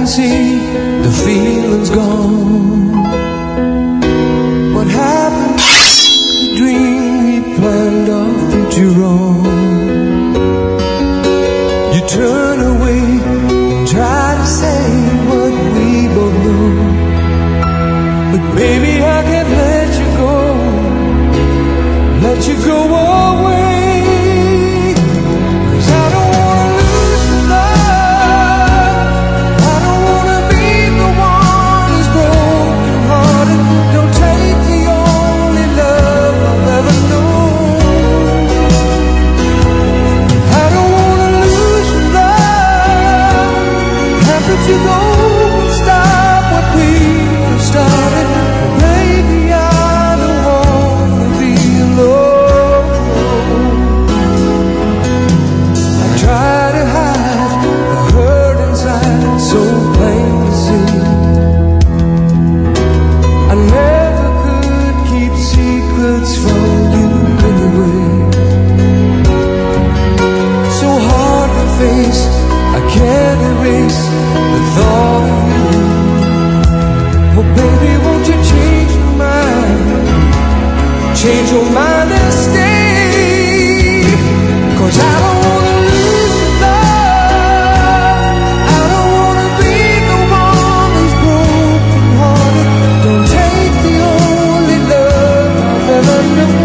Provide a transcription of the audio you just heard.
can see the feeling's gone. What happened? The dream we planned our future wrong. You turn away and try to say what we both know, but baby, I can't let you go, let you go away. You go and stop what we have started. Baby, I don't wanna be alone. I try to hide the hurt inside, so plain to see. I never could keep secrets from you anyway. So hard to face, I can't erase the thought of you. Oh baby, won't you change your mind? Change your mind and stay. 'Cause I don't wanna lose your love. I don't wanna be the one who's broken hearted. Don't take the only love I've ever known.